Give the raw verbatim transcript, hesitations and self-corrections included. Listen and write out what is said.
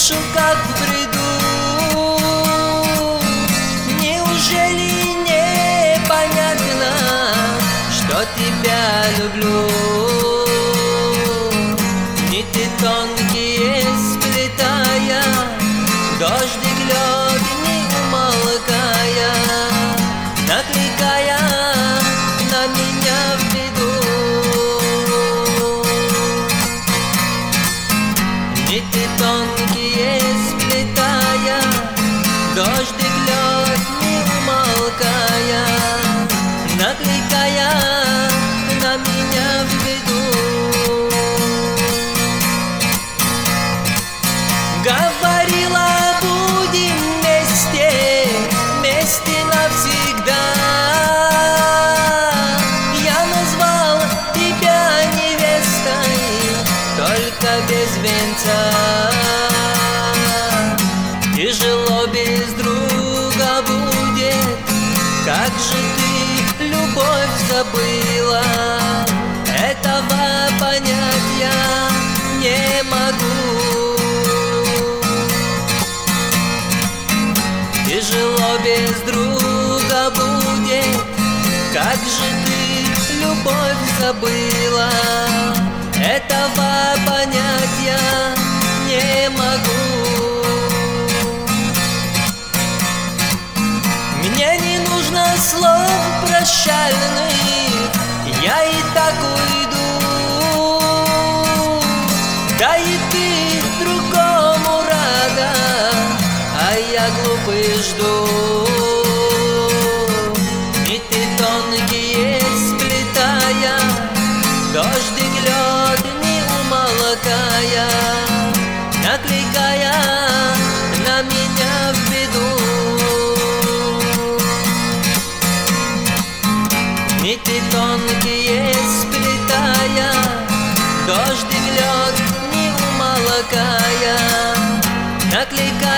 слышу, как в бреду. Неужели непонятно, что тебя люблю? Нити тонкие сплетая, дождик лед не умолкая, накликая на меня в беду. Нити тонкие сплетая, дождик лед не умолкая, накликая на меня в беду. Говорила, будем вместе, вместе навсегда. Я назвал тебя невестой, только без венца. Тяжело без друга будет, как же ты любовь забыла? Этого понять я не могу. Тяжело без друга будет, как же ты любовь забыла? Этого понять я не могу. Мне не нужно слов прощальных, я и так уйду. Да и ты другому рада, а я глупый жду. Нити тонкие сплетая, дождик лед не умолкая, накликая на меня в беду. Нити тонкие сплетая, дождик лед не умолкая, накликая